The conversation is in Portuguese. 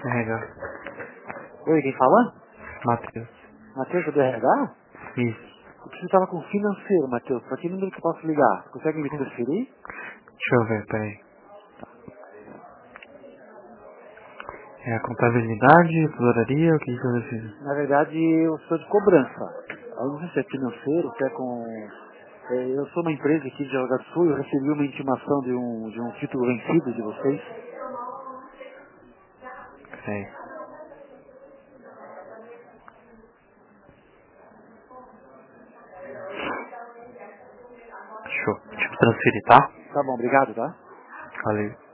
RH. Oi, quem fala? Matheus. Matheus, do RH? Isso. Eu preciso falar com o financeiro, Matheus. Pra que número que eu posso ligar? Consegue me transferir? Deixa eu ver, peraí. É a contabilidade, tesouraria, o que eu preciso? Na verdade, eu sou de cobrança. Eu não sei se é financeiro, se é com... eu sou uma empresa aqui de Jaraguá do Sul, eu recebi uma intimação de um título vencido de vocês. Peraí. Deixa eu transferir, tá? Tá bom, obrigado, tá? Valeu.